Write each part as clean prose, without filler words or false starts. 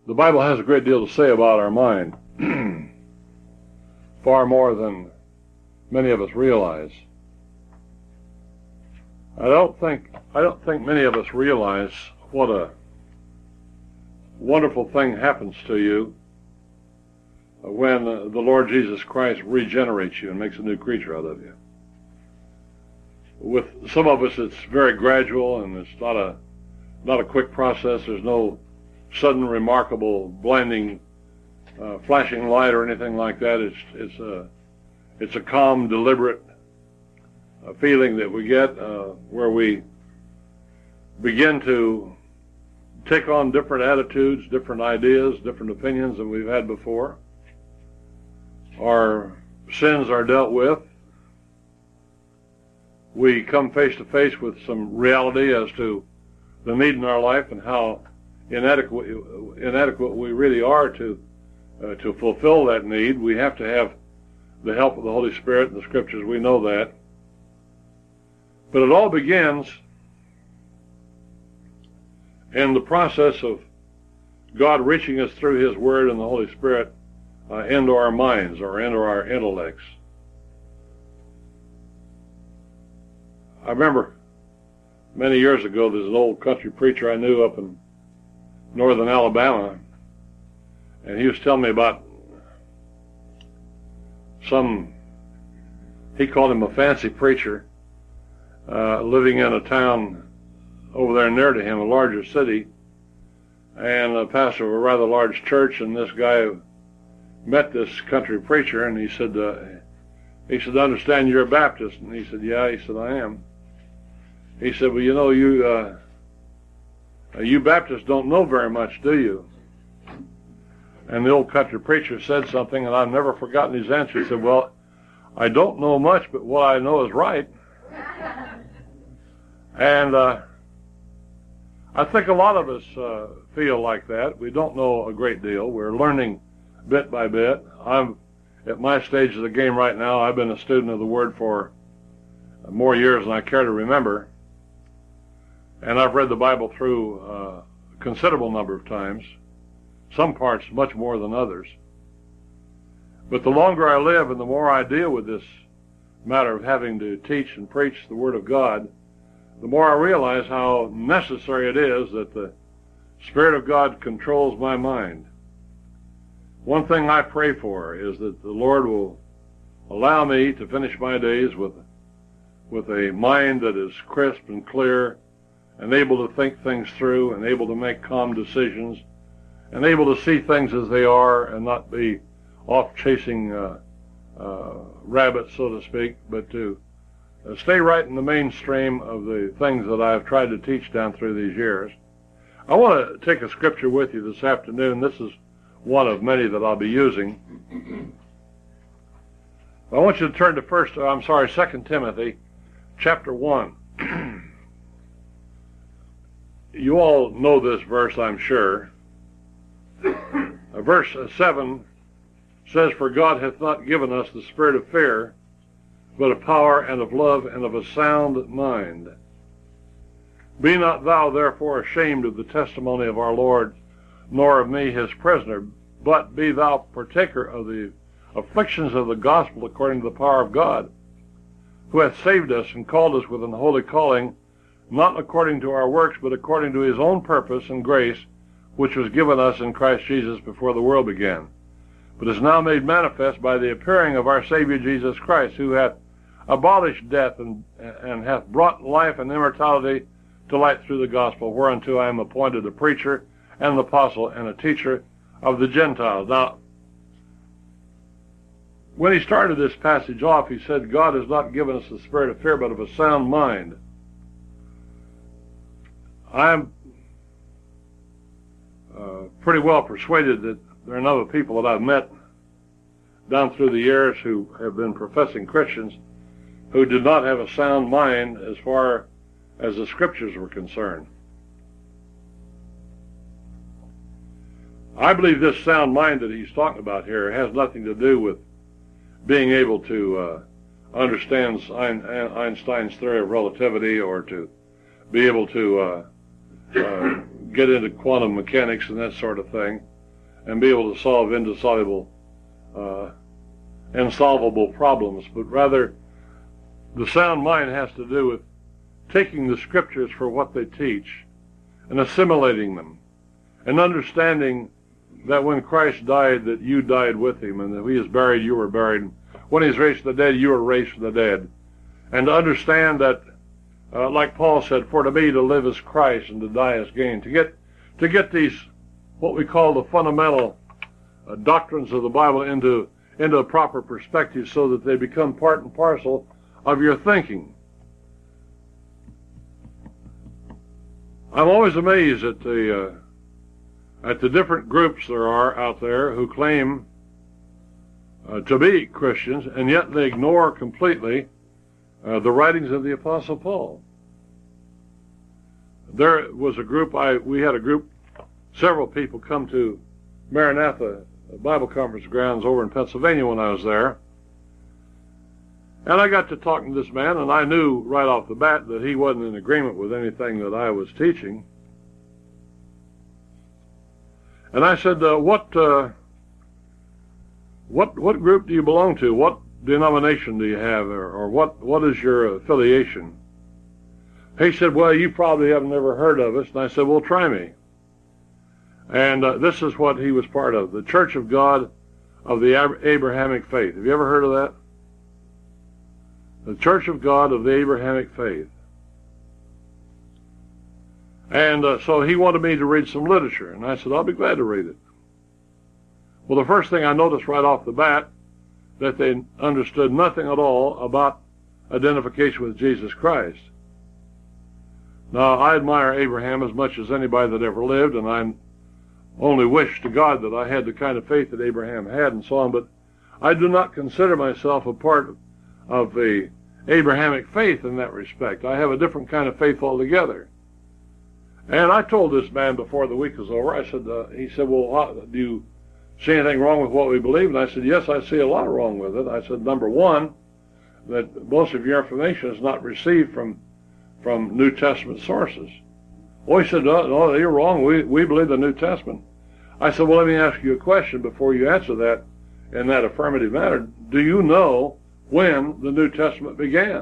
The Bible has a great deal to say about our mind, far more than many of us realize. I don't think many of us realize what a wonderful thing happens to you when the Lord Jesus Christ regenerates you and makes a new creature out of you. With some of us, it's very gradual, and it's not a quick process. There's no sudden, remarkable, blinding, flashing light or anything like that. It's a calm, deliberate feeling that we get where we begin to take on different attitudes, different ideas, different opinions than we've had before. Our sins are dealt with. We come face to face with some reality as to the need in our life and how inadequate we really are to fulfill that need. We have to have the help of the Holy Spirit and the Scriptures. We know that. But it all begins in the process of God reaching us through His Word and the Holy Spirit into our minds or into our intellects. I remember many years ago, there's an old country preacher I knew up in northern Alabama, and he was telling me about he called him a fancy preacher, living in a town over there near to him, a larger city, and a pastor of a rather large church. And this guy met this country preacher, and he said, I understand you're a Baptist. And he said, yeah. He said, I am. He said, well, you know, you Baptists don't know very much, do you? And the old country preacher said something, and I've never forgotten his answer. He said, well, I don't know much, but what I know is right. And I think a lot of us feel like that. We don't know a great deal. We're learning bit by bit. I'm at my stage of the game right now. I've been a student of the Word for more years than I care to remember. And I've read the Bible through a considerable number of times, some parts much more than others. But the longer I live and the more I deal with this matter of having to teach and preach the Word of God, the more I realize how necessary it is that the Spirit of God controls my mind. One thing I pray for is that the Lord will allow me to finish my days with a mind that is crisp and clear, and able to think things through, and able to make calm decisions, and able to see things as they are and not be off chasing rabbits, so to speak, but to stay right in the mainstream of the things that I've tried to teach down through these years. I want to take a scripture with you this afternoon. This is one of many that I'll be using. I want you to turn to 2 Timothy chapter 1. You all know this verse, I'm sure. Verse 7 says, for God hath not given us the spirit of fear, but of power and of love and of a sound mind. Be not thou therefore ashamed of the testimony of our Lord, nor of me his prisoner, but be thou partaker of the afflictions of the gospel according to the power of God, who hath saved us and called us with an holy calling, not according to our works, but according to his own purpose and grace, which was given us in Christ Jesus before the world began, but is now made manifest by the appearing of our Savior Jesus Christ, who hath abolished death and hath brought life and immortality to light through the gospel, whereunto I am appointed a preacher and an apostle and a teacher of the Gentiles. Now, when he started this passage off, he said, God has not given us the spirit of fear, but of a sound mind. I'm pretty well persuaded that there are a number of people that I've met down through the years who have been professing Christians who did not have a sound mind as far as the Scriptures were concerned. I believe this sound mind that he's talking about here has nothing to do with being able to understand Einstein's theory of relativity, or to be able to get into quantum mechanics and that sort of thing. and be able to solve insolvable problems, but rather the sound mind has to do with taking the scriptures for what they teach and assimilating them and understanding that when Christ died, that you died with him, and that he is buried, you were buried. When he's raised from the dead, you were raised from the dead. And to understand that, like Paul said, for to me to live is Christ and to die is gain. To get these, what we call the fundamental doctrines of the Bible into a proper perspective so that they become part and parcel of your thinking. I'm always amazed at the different groups there are out there who claim to be Christians, and yet they ignore completely the writings of the Apostle Paul. There was a group, we had a group, several people come to Maranatha Bible Conference grounds over in Pennsylvania when I was there. And I got to talking to this man, and I knew right off the bat that he wasn't in agreement with anything that I was teaching. And I said, what group do you belong to? What denomination do you have, or what is your affiliation? He said, well, you probably have never heard of us. And I said, well, try me. And this is what he was part of, the Church of God of the Abrahamic Faith. Have you ever heard of that? The Church of God of the Abrahamic Faith. And so he wanted me to read some literature, and I said, I'll be glad to read it. Well, the first thing I noticed right off the bat, that they understood nothing at all about identification with Jesus Christ. Now, I admire Abraham as much as anybody that ever lived, and I only wish to God that I had the kind of faith that Abraham had and so on, but I do not consider myself a part of the Abrahamic faith in that respect. I have a different kind of faith altogether. And I told this man before the week was over, I said, he said, well, do you see anything wrong with what we believe? And I said, yes, I see a lot wrong with it. I said, number one, that most of your information is not received from New Testament sources. Oh, he said, no, you're wrong. We believe the New Testament. I said, well, let me ask you a question before you answer that in that affirmative manner. Do you know when the New Testament began?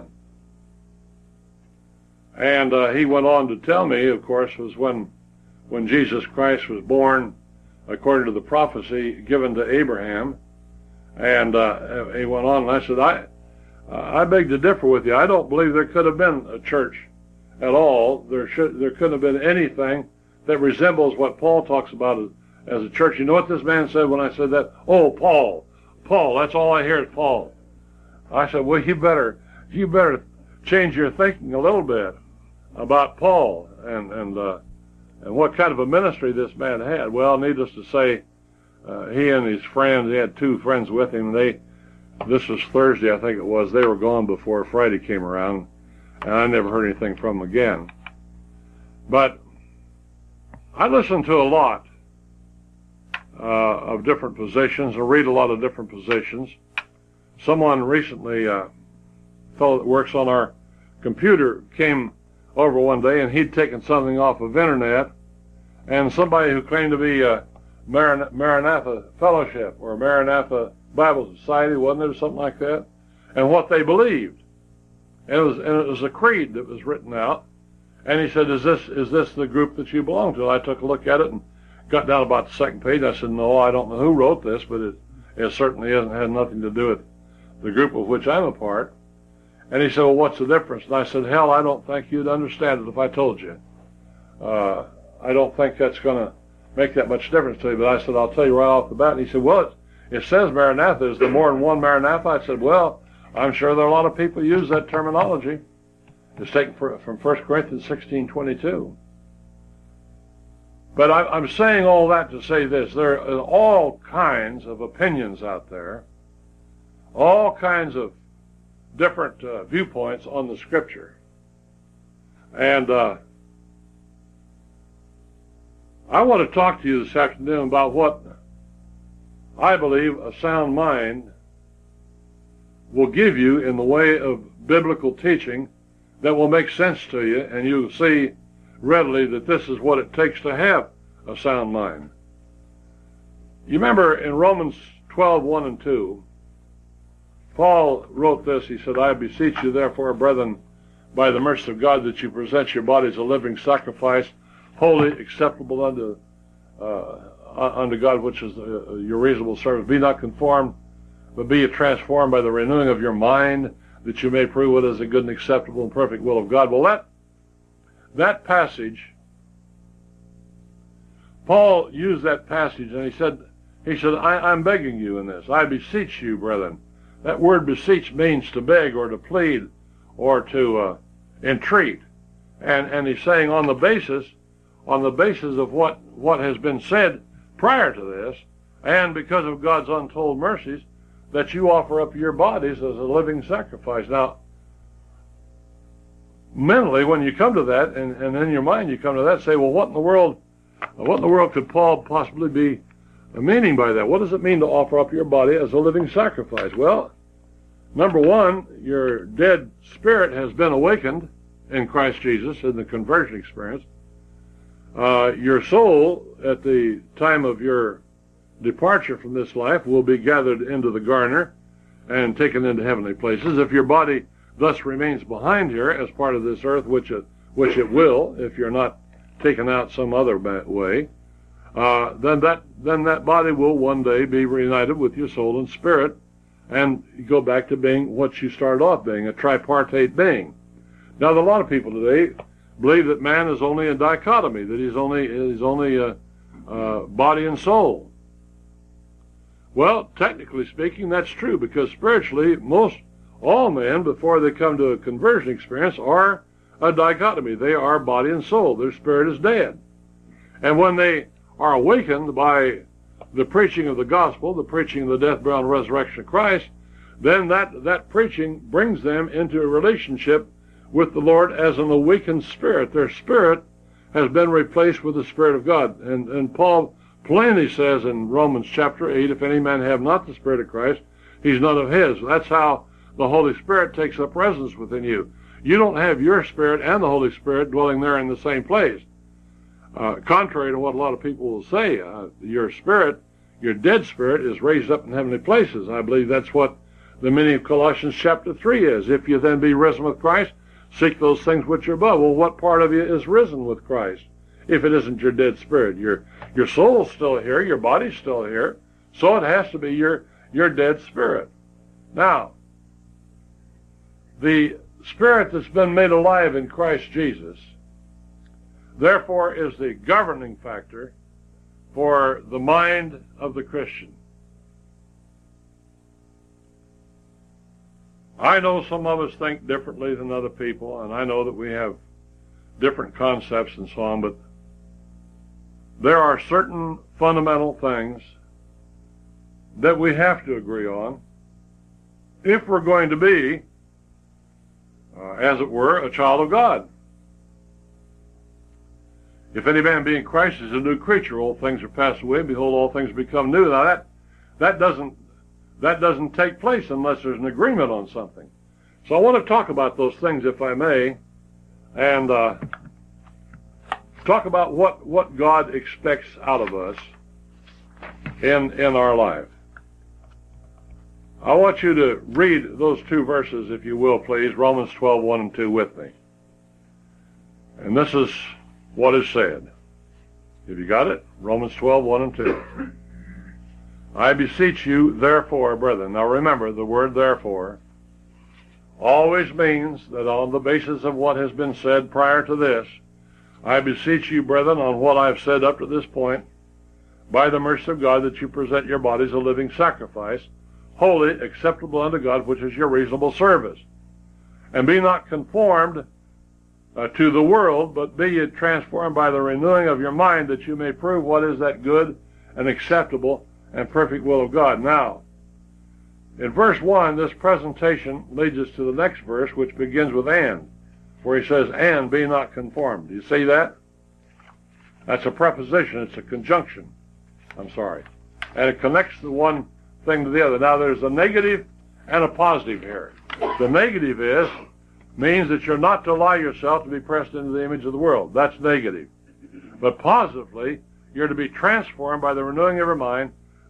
And he went on to tell me, of course, was when Jesus Christ was born, according to the prophecy given to Abraham. And he went on, and I said, I beg to differ with you. I don't believe there could have been a church at all. There couldn't have been anything that resembles what Paul talks about as a church. You know what this man said when I said that? Oh, Paul, that's all I hear is Paul. I said, well, you better change your thinking a little bit about Paul and what kind of a ministry this man had. Well, needless to say, he and his friends, he had two friends with him. This was Thursday, I think it was. They were gone before Friday came around, and I never heard anything from them again. But I listen to a lot of different positions, or read a lot of different positions. Someone recently, a fellow that works on our computer, came over one day, and he'd taken something off of internet, and somebody who claimed to be a Maranatha Fellowship or Maranatha Bible Society, wasn't there, something like that, and what they believed. And it was a creed that was written out. And he said, is this the group that you belong to? I took a look at it and got down about the second page. I said, no, I don't know who wrote this, but it certainly had nothing to do with the group of which I'm a part. And he said, well, what's the difference? And I said, hell, I don't think you'd understand it if I told you. I don't think that's going to make that much difference to you. But I said, I'll tell you right off the bat. And he said, well, it says Maranatha. Is there more than one Maranatha? I said, well, I'm sure there are a lot of people who use that terminology. It's taken from 1 Corinthians 16:22. But I'm saying all that to say this. There are all kinds of opinions out there, all kinds of different viewpoints on the Scripture. And I want to talk to you this afternoon about what I believe a sound mind will give you in the way of biblical teaching that will make sense to you, and you'll see readily that this is what it takes to have a sound mind. You remember in Romans 12:1 and 2, Paul wrote this. He said, I beseech you, therefore, brethren, by the mercy of God, that you present your bodies a living sacrifice, holy, acceptable unto God, which is your reasonable service. Be not conformed, but be ye transformed by the renewing of your mind, that you may prove what is a good and acceptable and perfect will of God. Well, that passage, Paul used that passage, and he said, I'm begging you in this. I beseech you, brethren. That word beseech means to beg or to plead or to entreat. And he's saying on the basis of what has been said prior to this, and because of God's untold mercies, that you offer up your bodies as a living sacrifice. Now, mentally, when you come to that, and in your mind you come to that, say, well, what in the world could Paul possibly be meaning by that? What does it mean to offer up your body as a living sacrifice? Well, number one, your dead spirit has been awakened in Christ Jesus in the conversion experience. Your soul, at the time of your departure from this life, will be gathered into the garner and taken into heavenly places. If your body thus remains behind here as part of this earth, which it will, if you're not taken out some other way, then that body will one day be reunited with your soul and spirit, and you go back to being what you started off being, a tripartite being. Now, a lot of people today believe that man is only a dichotomy, that he's only a body and soul. Well, technically speaking, that's true, because spiritually, all men, before they come to a conversion experience, are a dichotomy. They are body and soul. Their spirit is dead. And when they are awakened by the preaching of the gospel, the preaching of the death, burial, and resurrection of Christ, then that preaching brings them into a relationship with the Lord as an awakened spirit. Their spirit has been replaced with the Spirit of God. And Paul plainly says in Romans chapter 8, if any man have not the Spirit of Christ, he's none of his. That's how the Holy Spirit takes up residence within you. You don't have your spirit and the Holy Spirit dwelling there in the same place. Contrary to what a lot of people will say, your spirit, your dead spirit, is raised up in heavenly places. I believe that's what the meaning of Colossians chapter 3 is. If you then be risen with Christ, seek those things which are above. Well, what part of you is risen with Christ? If it isn't your dead spirit, your soul's still here, your body's still here, so it has to be your dead spirit. Now, the spirit that's been made alive in Christ Jesus, therefore, is the governing factor for the mind of the Christian. I know some of us think differently than other people, and I know that we have different concepts and so on, but there are certain fundamental things that we have to agree on if we're going to be, as it were, a child of God. If any man be in Christ is a new creature, old things are passed away, behold, all things become new. Now that doesn't take place unless there's an agreement on something. So I want to talk about those things, if I may, and talk about what God expects out of us in our life. I want you to read those two verses, if you will, please, Romans 12:1 and 2 with me. And this is what is said. Have you got it? Romans 12:1 and 2. I beseech you, therefore, brethren. Now remember, the word therefore always means that on the basis of what has been said prior to this, I beseech you, brethren, on what I've said up to this point, by the mercy of God, that you present your bodies a living sacrifice, holy, acceptable unto God, which is your reasonable service. And be not conformed to the world, but be ye transformed by the renewing of your mind, that you may prove what is that good and acceptable and perfect will of God. Now, in verse 1, this presentation leads us to the next verse, which begins with and, where he says, and be not conformed. Do you see that? That's a preposition. It's a conjunction. I'm sorry. And it connects the one thing to the other. Now, there's a negative and a positive here. The negative means that you're not to allow yourself to be pressed into the image of the world. That's negative. But positively, you're to be transformed by the renewing of your mind,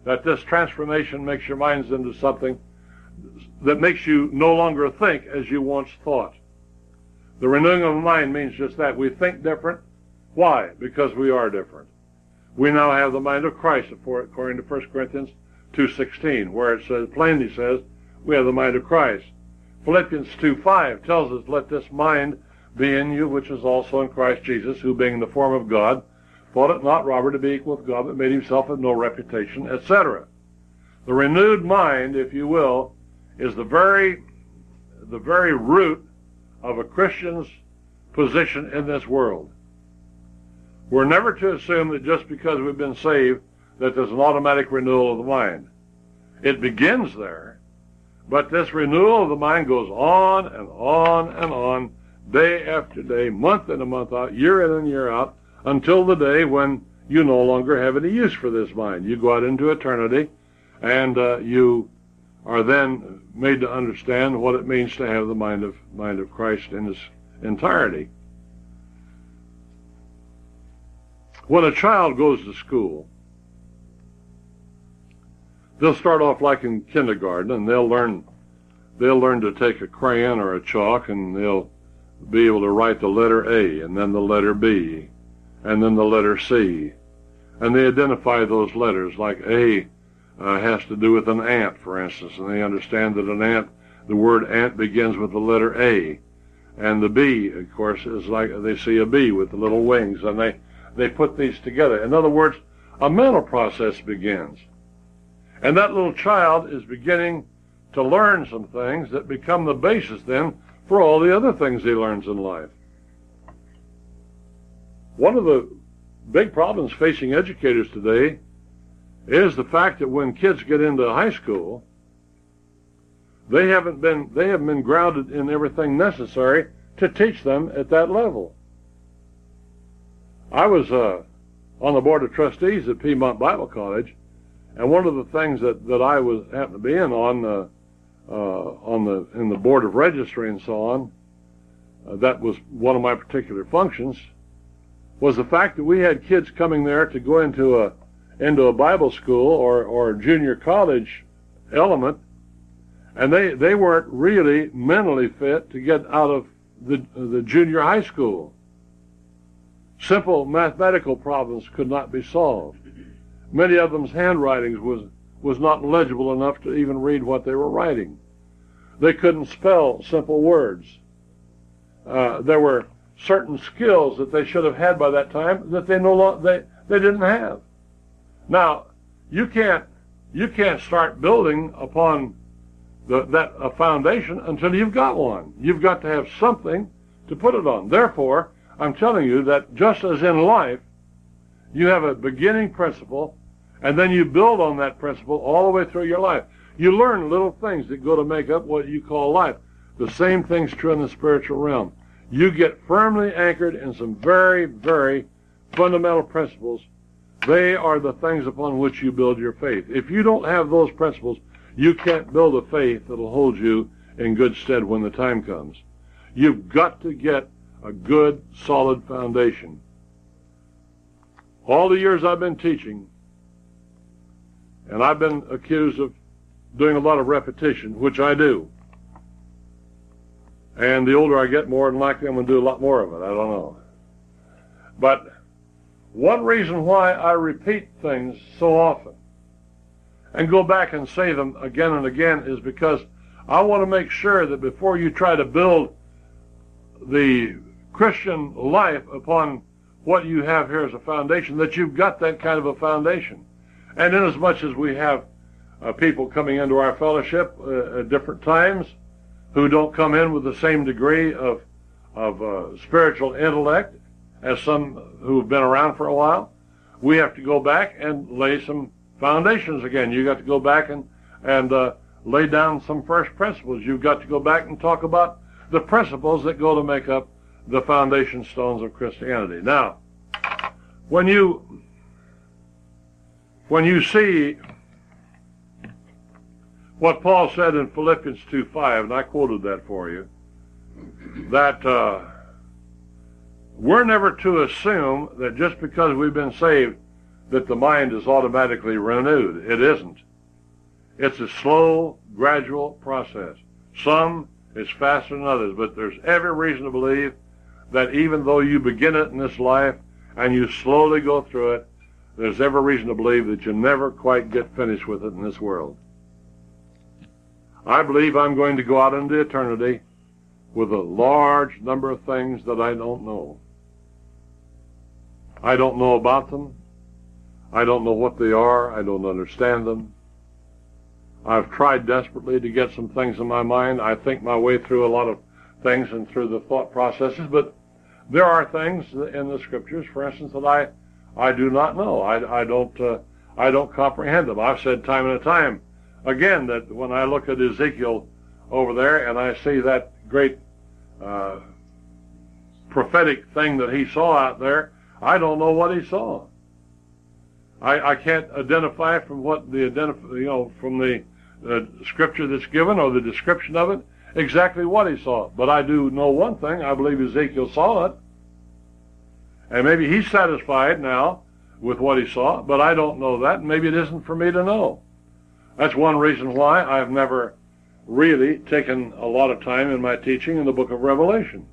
that this transformation makes your minds into something that makes you no longer think as you once thought. The renewing of the mind means just that. We think different. Why? Because we are different. We now have the mind of Christ, according to 1 Corinthians 2:16, where it says, plainly says, we have the mind of Christ. Philippians 2:5 tells us, let this mind be in you, which is also in Christ Jesus, who being in the form of God, thought it not robbery to be equal with God, but made himself of no reputation, etc. The renewed mind, if you will, is the very root of a Christian's position in this world. We're never to assume that just because we've been saved that there's an automatic renewal of the mind. It begins there, but this renewal of the mind goes on and on and on, day after day, month in and month out, year in and year out, until the day when you no longer have any use for this mind. You go out into eternity, and you are then made to understand what it means to have the mind of Christ in its entirety. When a child goes to school, they'll start off like in kindergarten, and they'll learn to take a crayon or a chalk, and they'll be able to write the letter A, and then the letter B, and then the letter C. And they identify those letters, like A has to do with an ant, for instance, and they understand that an ant, the word ant begins with the letter A. And the B, of course, is like they see a bee with the little wings, and they put these together. In other words, a mental process begins. And that little child is beginning to learn some things that become the basis then for all the other things he learns in life. One of the big problems facing educators today is the fact that when kids get into high school, they haven't been grounded in everything necessary to teach them at that level. I was on the board of trustees at Piedmont Bible College, and one of the things that I happened to be in the board of registry and so on, that was one of my particular functions, was the fact that we had kids coming there to go into a Bible school or junior college element, and they weren't really mentally fit to get out of the junior high school. Simple mathematical problems could not be solved. Many of them's handwritings was not legible enough to even read what they were writing. They couldn't spell simple words. There were certain skills that they should have had by that time that they didn't have. Now, you can't start building upon a foundation until you've got one. You've got to have something to put it on. Therefore, I'm telling you that just as in life, you have a beginning principle, and then you build on that principle all the way through your life. You learn little things that go to make up what you call life. The same thing's true in the spiritual realm. You get firmly anchored in some very, very fundamental principles. They are the things upon which you build your faith. If you don't have those principles, you can't build a faith that'll hold you in good stead when the time comes. You've got to get a good, solid foundation. All the years I've been teaching, and I've been accused of doing a lot of repetition, which I do. And the older I get, more than likely I'm going to do a lot more of it. I don't know. But one reason why I repeat things so often and go back and say them again and again is because I want to make sure that before you try to build the Christian life upon what you have here as a foundation, that you've got that kind of a foundation. And inasmuch as we have people coming into our fellowship at different times who don't come in with the same degree of spiritual intellect as some who've been around for a while, we have to go back and lay some foundations again. You've got to go back and lay down some first principles. You've got to go back and talk about the principles that go to make up the foundation stones of Christianity. Now, when you see what Paul said in Philippians 2:5, and I quoted that for you, that we're never to assume that just because we've been saved that the mind is automatically renewed. It isn't. It's a slow, gradual process. Some is faster than others, but there's every reason to believe that even though you begin it in this life and you slowly go through it, there's every reason to believe that you never quite get finished with it in this world. I believe I'm going to go out into eternity with a large number of things that I don't know. I don't know about them. I don't know what they are. I don't understand them. I've tried desperately to get some things in my mind. I think my way through a lot of things and through the thought processes, but there are things in the Scriptures, for instance, that I do not know. I don't comprehend them. I've said time and time again that when I look at Ezekiel over there and I see that great prophetic thing that he saw out there, I don't know what he saw. I can't identify from what from the Scripture that's given or the description of it exactly what he saw. But I do know one thing. I believe Ezekiel saw it. And maybe he's satisfied now with what he saw, but I don't know that, and maybe it isn't for me to know. That's one reason why I've never really taken a lot of time in my teaching in the book of Revelation.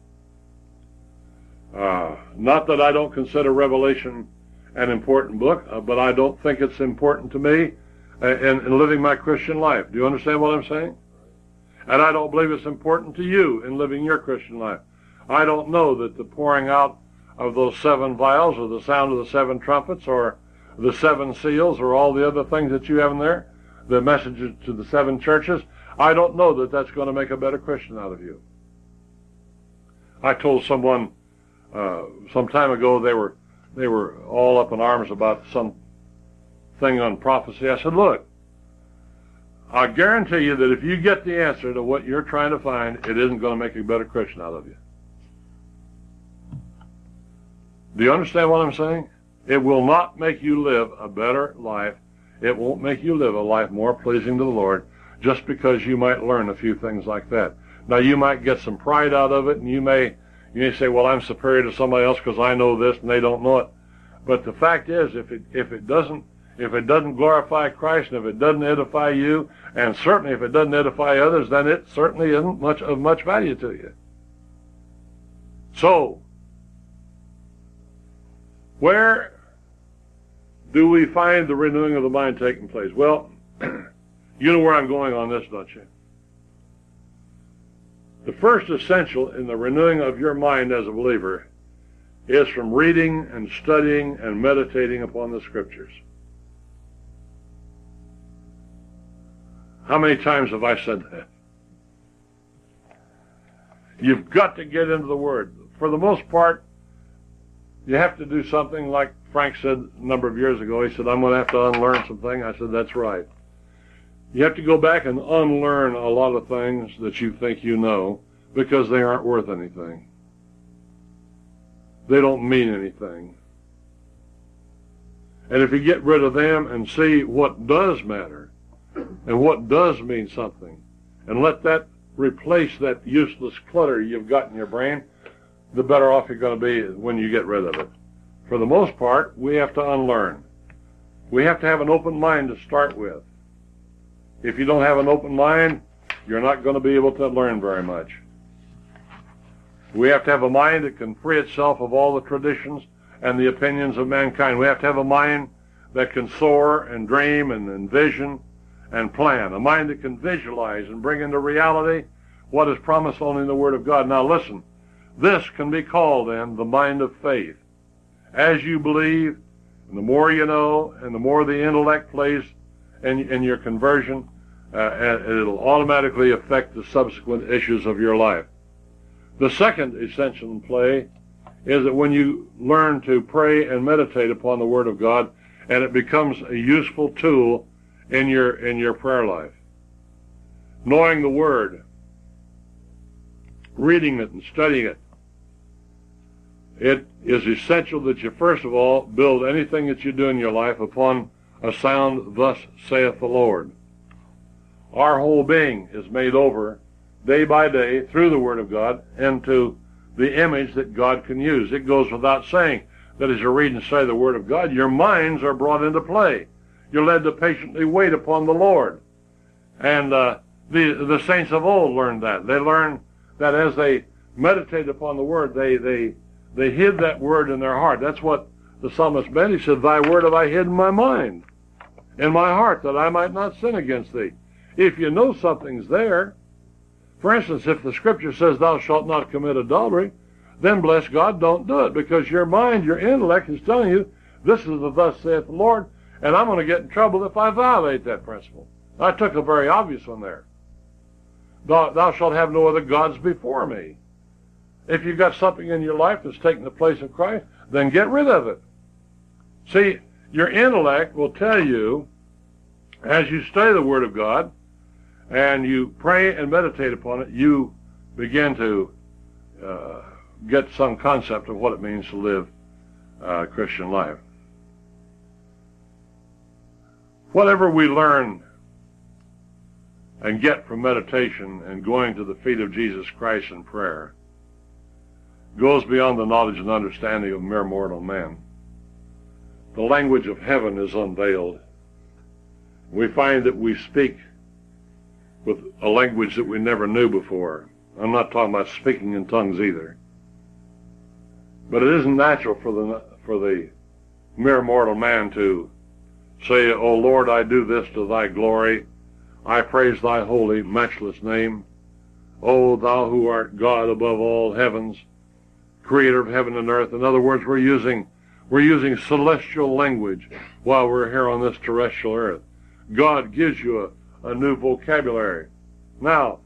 Not that I don't consider Revelation an important book, but I don't think it's important to me in living my Christian life. Do you understand what I'm saying? And I don't believe it's important to you in living your Christian life. I don't know that the pouring out of those 7 vials or the sound of the 7 trumpets or the 7 seals or all the other things that you have in there, the messages to the 7 churches, I don't know that that's going to make a better Christian out of you. I told someone some time ago they were all up in arms about some thing on prophecy. I said, look, I guarantee you that if you get the answer to what you're trying to find, it isn't going to make a better Christian out of you. Do you understand what I'm saying? It will not make you live a better life. It won't make you live a life more pleasing to the Lord just because you might learn a few things like that. Now, you might get some pride out of it, and you may say, well, I'm superior to somebody else because I know this and they don't know it. But the fact is, if it doesn't glorify Christ, and if it doesn't edify you, and certainly if it doesn't edify others, then it certainly isn't of much value to you. So, where do we find the renewing of the mind taking place? Well, you know where I'm going on this, don't you? The first essential in the renewing of your mind as a believer is from reading and studying and meditating upon the Scriptures. How many times have I said that? You've got to get into the Word. For the most part, you have to do something like Frank said a number of years ago. He said, I'm going to have to unlearn something. I said, that's right. You have to go back and unlearn a lot of things that you think you know because they aren't worth anything. They don't mean anything. And if you get rid of them and see what does matter and what does mean something, and let that replace that useless clutter you've got in your brain, the better off you're going to be when you get rid of it. For the most part, we have to unlearn. We have to have an open mind to start with. If you don't have an open mind, you're not going to be able to learn very much. We have to have a mind that can free itself of all the traditions and the opinions of mankind. We have to have a mind that can soar and dream and envision and plan. A mind that can visualize and bring into reality what is promised only in the Word of God. Now listen, this can be called then the mind of faith. As you believe, and the more you know, and the more the intellect plays in your conversion, it'll automatically affect the subsequent issues of your life. The second essential in play is that when you learn to pray and meditate upon the Word of God, and it becomes a useful tool in your prayer life. Knowing the Word, reading it and studying it, it is essential that you first of all build anything that you do in your life upon a sound, thus saith the Lord. Our whole being is made over day by day through the Word of God into the image that God can use. It goes without saying that as you read and study the Word of God, your minds are brought into play. You're led to patiently wait upon the Lord. And the saints of old learned that. They learned that as they meditated upon the Word, they hid that Word in their heart. That's what the psalmist meant. He said, Thy Word have I hid in my mind, in my heart, that I might not sin against Thee. If you know something's there, for instance, if the Scripture says, Thou shalt not commit adultery, then bless God, don't do it, because your mind, your intellect is telling you, this is the thus saith the Lord, and I'm going to get in trouble if I violate that principle. I took a very obvious one there. Thou shalt have no other gods before me. If you've got something in your life that's taking the place of Christ, then get rid of it. See, your intellect will tell you, as you study the Word of God, and you pray and meditate upon it, you begin to get some concept of what it means to live a Christian life. Whatever we learn and get from meditation and going to the feet of Jesus Christ in prayer goes beyond the knowledge and understanding of mere mortal man. The language of heaven is unveiled. We find that we speak with a language that we never knew before. I'm not talking about speaking in tongues either. But it isn't natural for the mere mortal man to say, O Lord, I do this to thy glory. I praise thy holy, matchless name. O thou who art God above all heavens, creator of heaven and earth. In other words, we're using celestial language while we're here on this terrestrial earth. God gives you a new vocabulary. Now,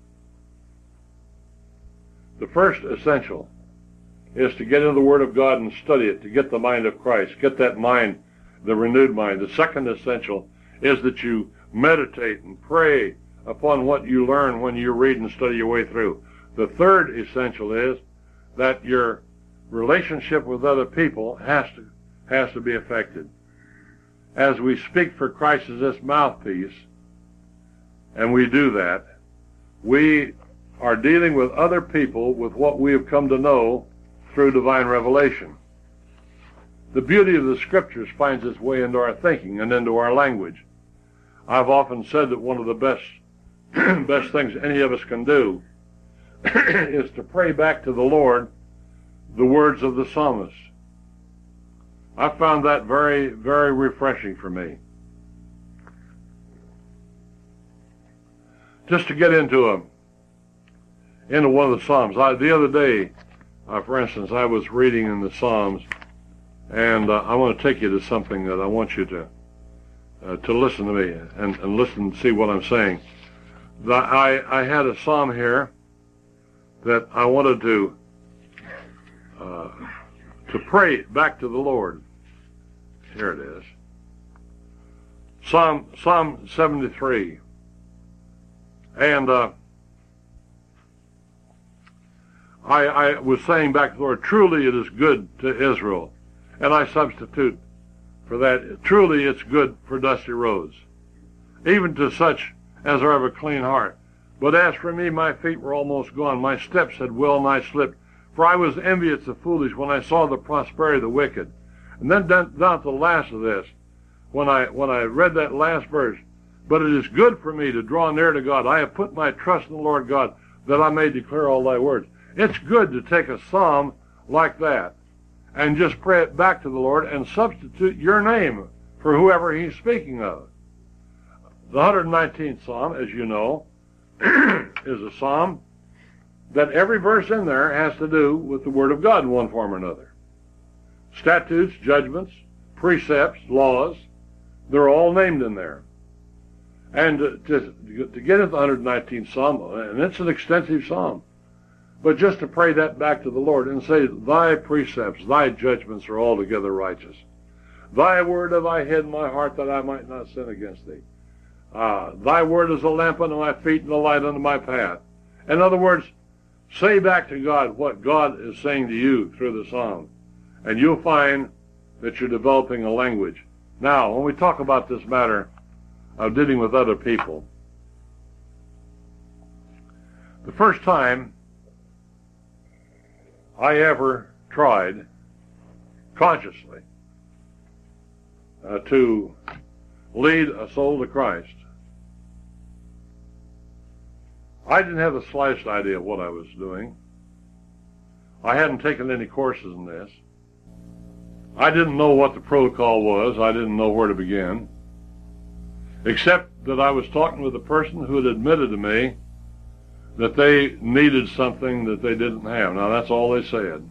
the first essential is to get into the Word of God and study it, to get the mind of Christ, get that mind, the renewed mind. The second essential is that you meditate and pray upon what you learn when you read and study your way through. The third essential is that your relationship with other people has to be affected. As we speak for Christ as this mouthpiece, and we do that, we are dealing with other people with what we have come to know through divine revelation. The beauty of the Scriptures finds its way into our thinking and into our language. I've often said that one of the best things any of us can do is to pray back to the Lord the words of the psalmist. I found that very, very refreshing for me. Just to get into one of the Psalms. The other day, for instance, I was reading in the Psalms, and I want to take you to something that I want you to listen to me and listen and see what I'm saying. I had a Psalm here that I wanted to pray back to the Lord. Here it is. Psalm 73. And I was saying back to the Lord, truly it is good to Israel. And I substitute for that, truly it's good for dusty roads, even to such as are of a clean heart. But as for me, my feet were almost gone. My steps had well nigh slipped. For I was envious of foolish when I saw the prosperity of the wicked. And then down to the last of this, when I read that last verse, but it is good for me to draw near to God. I have put my trust in the Lord God, that I may declare all thy words. It's good to take a psalm like that and just pray it back to the Lord and substitute your name for whoever he's speaking of. The 119th Psalm, as you know, is a psalm that every verse in there has to do with the Word of God in one form or another. Statutes, judgments, precepts, laws, they're all named in there. And to get into the 119th Psalm, and it's an extensive psalm, but just to pray that back to the Lord and say, thy precepts, thy judgments are altogether righteous. Thy word have I hid in my heart that I might not sin against thee. Thy word is a lamp unto my feet and a light unto my path. In other words, say back to God what God is saying to you through the psalm, and you'll find that you're developing a language. Now, when we talk about this matter of dealing with other people, the first time I ever tried consciously to lead a soul to Christ. I didn't have the slightest idea of what I was doing. I hadn't taken any courses in this. I didn't know what the protocol was. I didn't know where to begin, except that I was talking with a person who had admitted to me that they needed something that they didn't have. Now, that's all they said.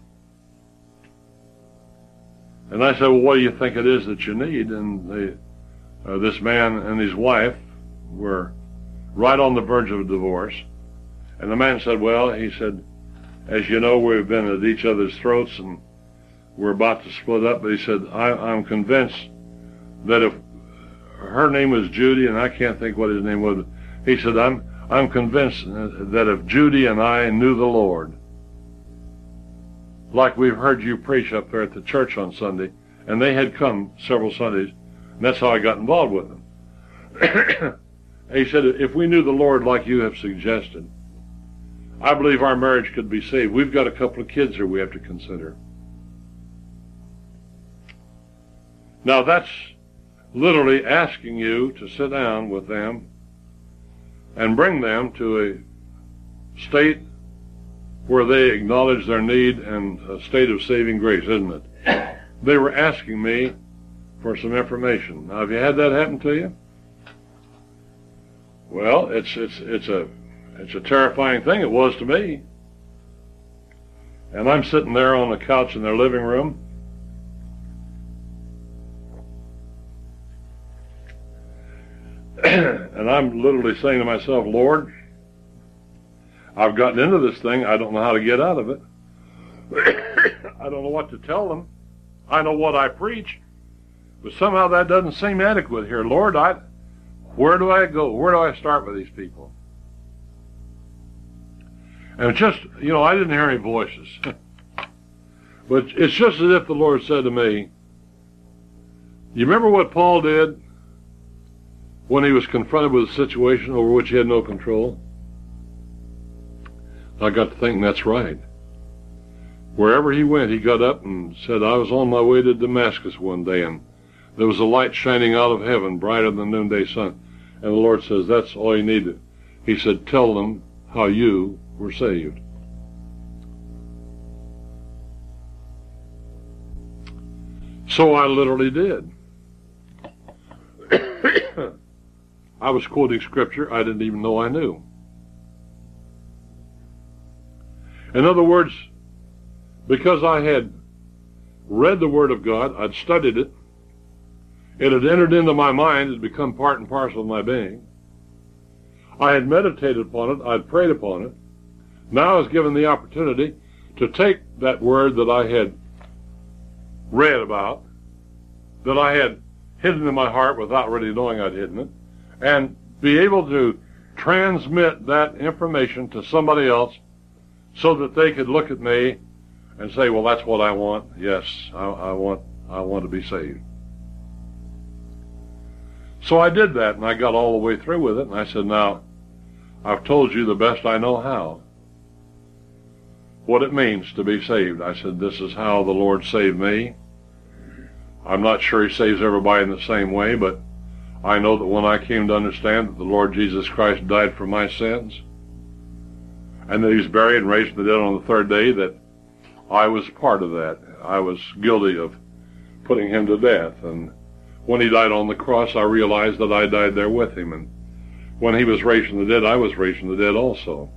And I said, well, what do you think it is that you need? And this man and his wife were right on the verge of a divorce. And the man said, well, he said, as you know, we've been at each other's throats and we're about to split up. But he said, I'm convinced that if her name was Judy, and I can't think what his name was, he said, I'm convinced that if Judy and I knew the Lord, like we've heard you preach up there at the church on Sunday, and they had come several Sundays, and that's how I got involved with them. He said, if we knew the Lord like you have suggested, I believe our marriage could be saved. We've got a couple of kids here we have to consider. Now that's literally asking you to sit down with them and bring them to a state where they acknowledge their need and a state of saving grace, isn't it? They were asking me for some information. Now, have you had that happen to you? Well, it's a terrifying thing. It was to me. And I'm sitting there on the couch in their living room, and I'm literally saying to myself, Lord, I've gotten into this thing. I don't know how to get out of it. I don't know what to tell them. I know what I preach, but somehow that doesn't seem adequate here. Lord, where do I go? Where do I start with these people? And just, I didn't hear any voices. But it's just as if the Lord said to me, you remember what Paul did when he was confronted with a situation over which he had no control? I got to thinking, that's right. Wherever he went, he got up and said, I was on my way to Damascus one day, and there was a light shining out of heaven, brighter than the noonday sun. And the Lord says, that's all you need to. He said, tell them how you were saved. So I literally did. I was quoting scripture I didn't even know I knew. In other words, because I had read the Word of God, I'd studied it, it had entered into my mind, it had become part and parcel of my being. I had meditated upon it, I'd prayed upon it. Now I was given the opportunity to take that Word that I had read about, that I had hidden in my heart without really knowing I'd hidden it, and be able to transmit that information to somebody else so that they could look at me and say, well, that's what I want. Yes, I want to be saved. So I did that, and I got all the way through with it, and I said, now, I've told you the best I know how what it means to be saved. I said, this is how the Lord saved me. I'm not sure he saves everybody in the same way, but I know that when I came to understand that the Lord Jesus Christ died for my sins, and that he's buried and raised from the dead on the third day, that I was part of that. I was guilty of putting him to death. And when he died on the cross, I realized that I died there with him. And when he was raised from the dead, I was raised from the dead also.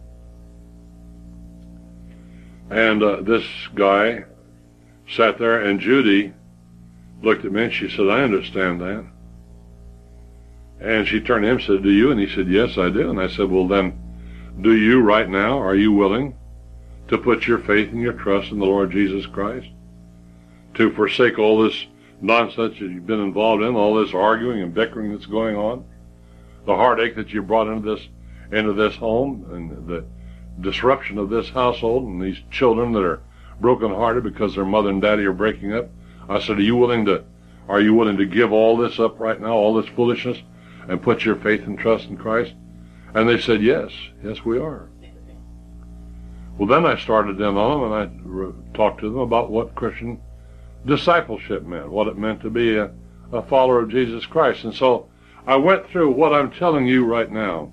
And this guy sat there, and Judy looked at me, and she said, I understand that. And she turned to him and said, do you? And he said, yes, I do. And I said, well, then, do you right now, are you willing to put your faith and your trust in the Lord Jesus Christ? To forsake all this nonsense that you've been involved in, all this arguing and bickering that's going on, the heartache that you brought into this home, and the disruption of this household, and these children that are broken-hearted because their mother and daddy are breaking up. I said, are you willing to give all this up right now, all this foolishness, and put your faith and trust in Christ? And they said, yes, we are. Well, then I started in on them, and I talked to them about what Christian discipleship meant, what it meant to be a follower of Jesus Christ. And so I went through what I'm telling you right now.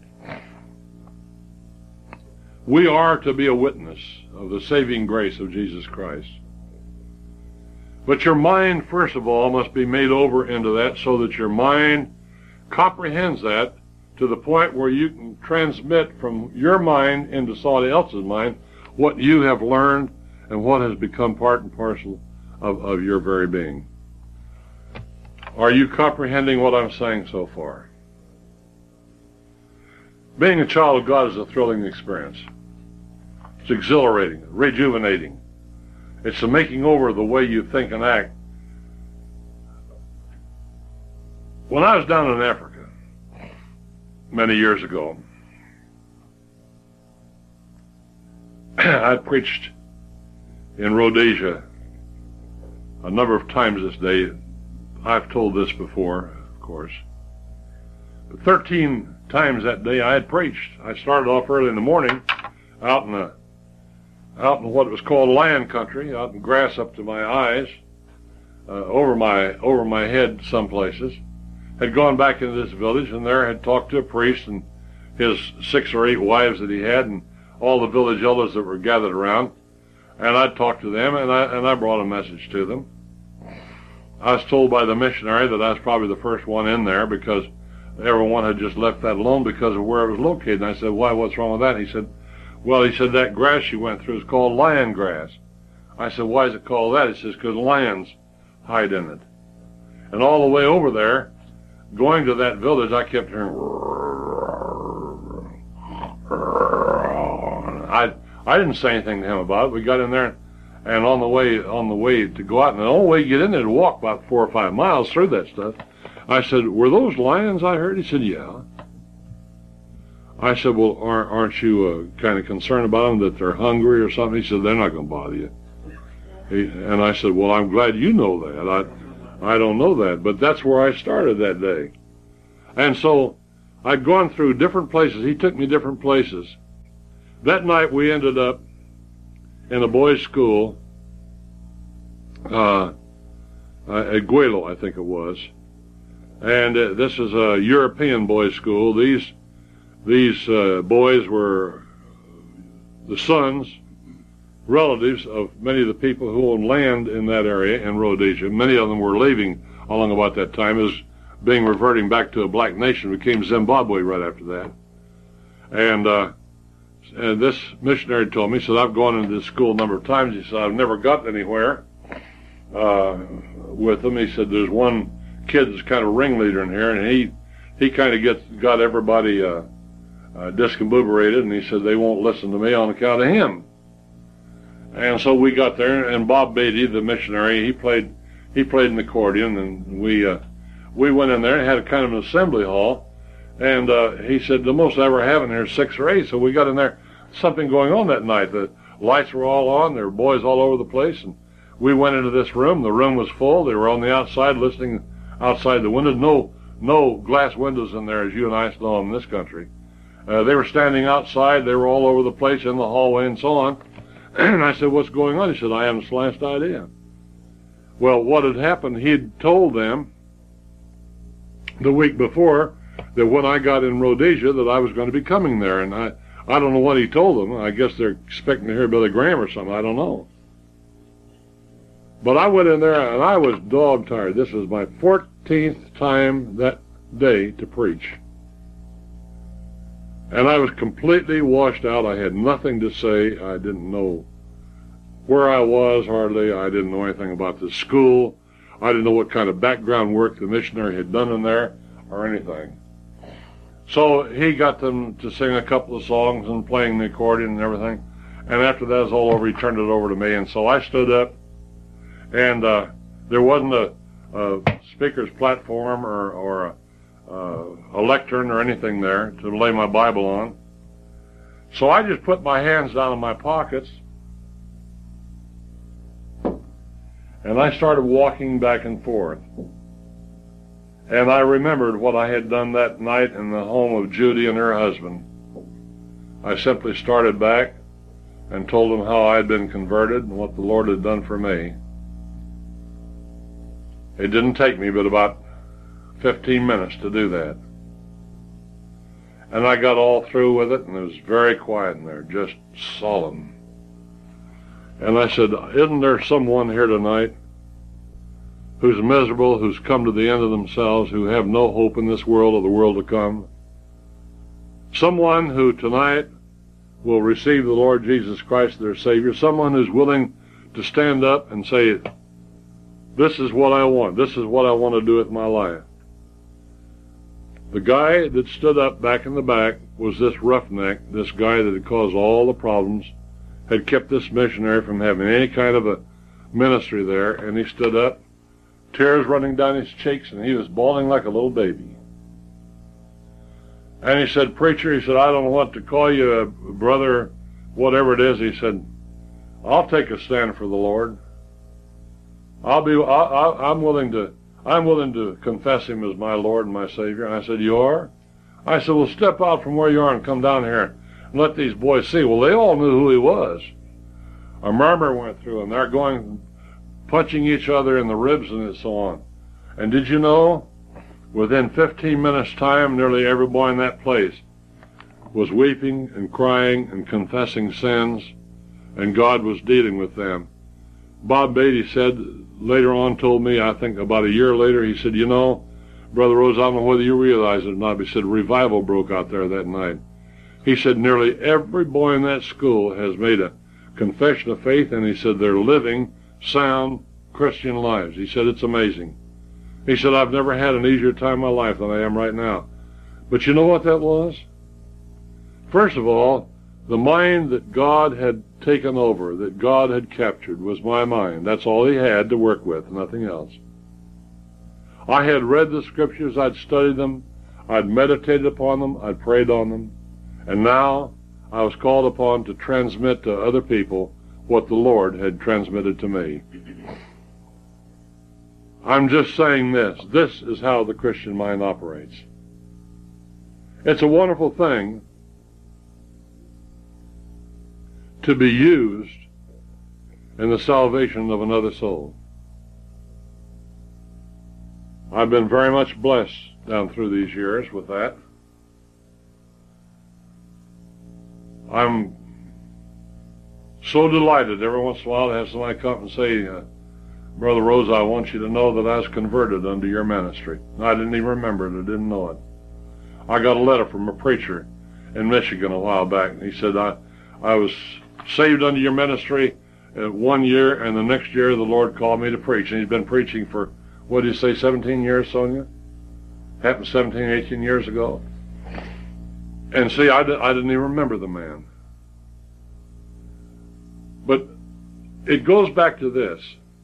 We are to be a witness of the saving grace of Jesus Christ. But your mind, first of all, must be made over into that so that your mind comprehends that to the point where you can transmit from your mind into somebody else's mind what you have learned and what has become part and parcel of your very being. Are you comprehending what I'm saying so far? Being a child of God is a thrilling experience. It's exhilarating, rejuvenating. It's the making over of the way you think and act. When I was down in Africa many years ago, I preached in Rhodesia a number of times this day. I've told this before, of course. But 13 times that day I had preached. I started off early in the morning out in what was called land country, out in grass up to my eyes, over my head some places. Had gone back into this village and there had talked to a priest and his 6 or 8 wives that he had and all the village elders that were gathered around. And I'd talked to them and I brought a message to them. I was told by the missionary that I was probably the first one in there because everyone had just left that alone because of where it was located. And I said, why, what's wrong with that? And he said, well, that grass you went through is called lion grass. I said, why is it called that? He says, because lions hide in it. And all the way over there, going to that village, I kept hearing, I didn't say anything to him about it. We got in there, and on the way to go out, and the only way you get in there to walk about 4 or 5 miles through that stuff. I said, were those lions I heard? He said, yeah. I said, well, aren't you kind of concerned about them, that they're hungry or something? He said, they're not going to bother you. And I said, well, I'm glad you know that. I don't know that, but that's where I started that day. And so I'd gone through different places. He took me different places. That night we ended up in a boys' school, at Guelo, I think it was. And this is a European boys' school. These boys were the sons, relatives of many of the people who owned land in that area in Rhodesia. Many of them were leaving along about that time, as being reverting back to a black nation, became Zimbabwe right after that. And this missionary told me, he said, I've gone into this school a number of times. He said, I've never got anywhere with them. He said, there's one kid that's kind of ringleader in here, and he kind of got everybody discombobulated, and he said they won't listen to me on account of him. And so we got there, and Bob Beatty, the missionary, he played an accordion, and we went in there and had a kind of an assembly hall. And he said, the most I ever have in here is 6 or 8. So we got in there, something going on that night. The lights were all on. There were boys all over the place. And we went into this room. The room was full. They were on the outside listening outside the windows. No glass windows in there as you and I know in this country. They were standing outside. They were all over the place in the hallway and so on. And I said, what's going on? He said, I haven't the slightest idea. Well, what had happened, he'd told them the week before that when I got in Rhodesia that I was going to be coming there. And I don't know what he told them. I guess they're expecting to hear Billy Graham or something. I don't know. But I went in there and I was dog tired. This was my 14th time that day to preach. And I was completely washed out. I had nothing to say. I didn't know where I was hardly. I didn't know anything about the school. I didn't know what kind of background work the missionary had done in there or anything. So he got them to sing a couple of songs and playing the accordion and everything. And after that was all over, he turned it over to me. And so I stood up, and there wasn't a speaker's platform or a lectern or anything there to lay my Bible on. So I just put my hands down in my pockets, and I started walking back and forth. And I remembered what I had done that night in the home of Judy and her husband. I simply started back and told them how I had been converted and what the Lord had done for me. It didn't take me but about 15 minutes to do that. And I got all through with it, and it was very quiet in there, just solemn. And I said, isn't there someone here tonight who's miserable, who's come to the end of themselves, who have no hope in this world or the world to come? Someone who tonight will receive the Lord Jesus Christ, their Savior. Someone who's willing to stand up and say, this is what I want. This is what I want to do with my life. The guy that stood up back in the back was this roughneck, this guy that had caused all the problems, had kept this missionary from having any kind of a ministry there, and he stood up, tears running down his cheeks, and he was bawling like a little baby. And he said, preacher, he said, I don't know what to call you, brother, whatever it is. He said, I'll take a stand for the Lord. I'm willing to confess him as my Lord and my Savior. And I said, you are? I said, well, step out from where you are and come down here and let these boys see. Well, they all knew who he was. A murmur went through, and they're going, punching each other in the ribs and so on. And did you know, within 15 minutes' time, nearly every boy in that place was weeping and crying and confessing sins, and God was dealing with them. Bob Beatty said, later on told me, I think about a year later, he said, you know, Brother Rose, I don't know whether you realize it or not, but he said revival broke out there that night. He said nearly every boy in that school has made a confession of faith, and he said they're living, sound Christian lives. He said it's amazing. He said, I've never had an easier time in my life than I am right now. But you know what that was? First of all, the mind that God had taken over, that God had captured, was my mind. That's all he had to work with, nothing else. I had read the scriptures, I'd studied them, I'd meditated upon them, I'd prayed on them, and now I was called upon to transmit to other people what the Lord had transmitted to me. I'm just saying this. This is how the Christian mind operates. It's a wonderful thing to be used in the salvation of another soul. I've been very much blessed down through these years with that. I'm so delighted every once in a while to have somebody come up and say, Brother Rose, I want you to know that I was converted under your ministry. I didn't even remember it. I didn't know it. I got a letter from a preacher in Michigan a while back, and he said, I was saved under your ministry 1 year, and the next year the Lord called me to preach. And he's been preaching for, what did you say, 17 years, Sonia? Happened 17, 18 years ago. And see, I didn't even remember the man. But it goes back to this,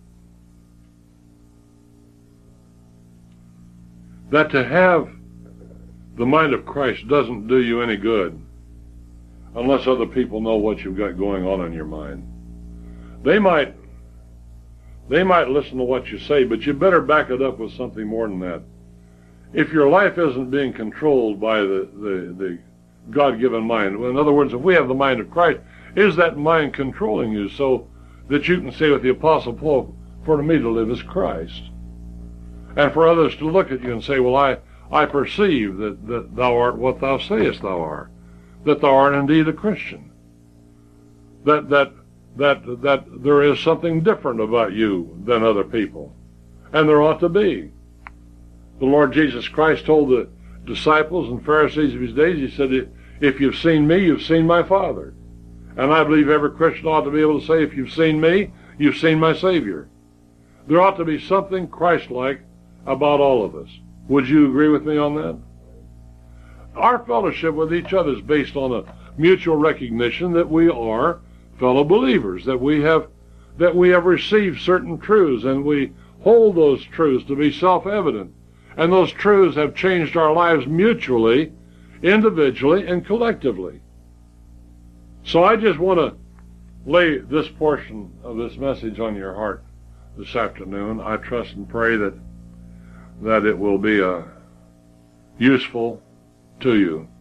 that to have the mind of Christ doesn't do you any good unless other people know what you've got going on in your mind. They might listen to what you say, but you better back it up with something more than that. If your life isn't being controlled by the God-given mind, in other words, if we have the mind of Christ, is that mind controlling you so that you can say with the Apostle Paul, for me to live is Christ? And for others to look at you and say, well, I perceive that thou art what thou sayest thou art, that thou art indeed a Christian, that there is something different about you than other people, and there ought to be. The Lord Jesus Christ told the disciples and Pharisees of his days, he said, if you've seen me, you've seen my Father. And I believe every Christian ought to be able to say, if you've seen me, you've seen my Savior. There ought to be something Christ-like about all of us. Would you agree with me on that? Our fellowship with each other is based on a mutual recognition that we are fellow believers, that we have received certain truths, and we hold those truths to be self-evident. And those truths have changed our lives mutually, individually, and collectively. So I just want to lay this portion of this message on your heart this afternoon. I trust and pray that it will be useful to you.